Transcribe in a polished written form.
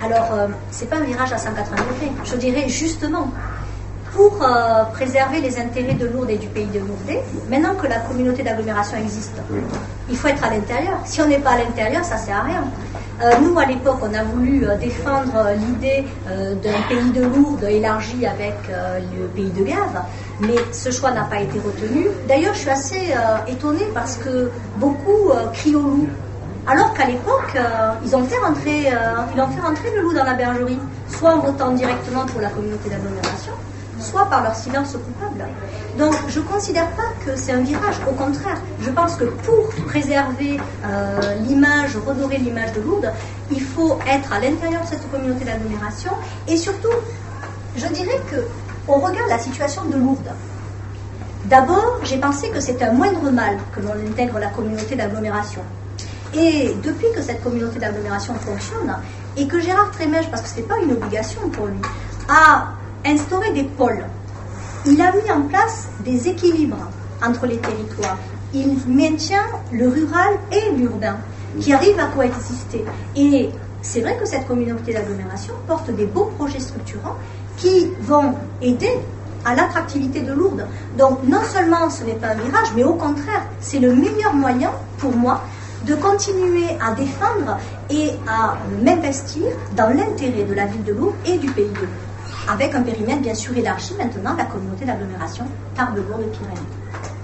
Alors, c'est pas un virage à 180 degrés. Je dirais justement, pour préserver les intérêts de Lourdes et du pays de Lourdes, maintenant que la communauté d'agglomération existe, il faut être à l'intérieur. Si on n'est pas à l'intérieur, ça ne sert à rien. Nous, à l'époque, on a voulu défendre l'idée d'un pays de Lourdes élargi avec le pays de Gave, mais ce choix n'a pas été retenu. D'ailleurs, je suis assez étonnée parce que beaucoup crient au loup. Alors qu'à l'époque, ils ont fait rentrer le loup dans la bergerie, soit en votant directement pour la communauté d'agglomération, soit par leur silence coupable. Donc je ne considère pas que c'est un virage, au contraire. Je pense que pour préserver l'image, redorer l'image de Lourdes, il faut être à l'intérieur de cette communauté d'agglomération et surtout, je dirais qu'on regarde la situation de Lourdes. D'abord, j'ai pensé que c'est un moindre mal que l'on intègre la communauté d'agglomération. Et depuis que cette communauté d'agglomération fonctionne, et que Gérard Trémège, parce que ce n'est pas une obligation pour lui, a instauré des pôles, il a mis en place des équilibres entre les territoires. Il maintient le rural et l'urbain, qui arrivent à coexister. Et c'est vrai que cette communauté d'agglomération porte des beaux projets structurants qui vont aider à l'attractivité de Lourdes. Donc non seulement ce n'est pas un virage, mais au contraire, c'est le meilleur moyen pour moi de continuer à défendre et à m'investir dans l'intérêt de la ville de Lourdes et du pays de Lourdes, avec un périmètre bien sûr élargi maintenant, la communauté d'agglomération Tarbes-Lourdes-Pyrénées.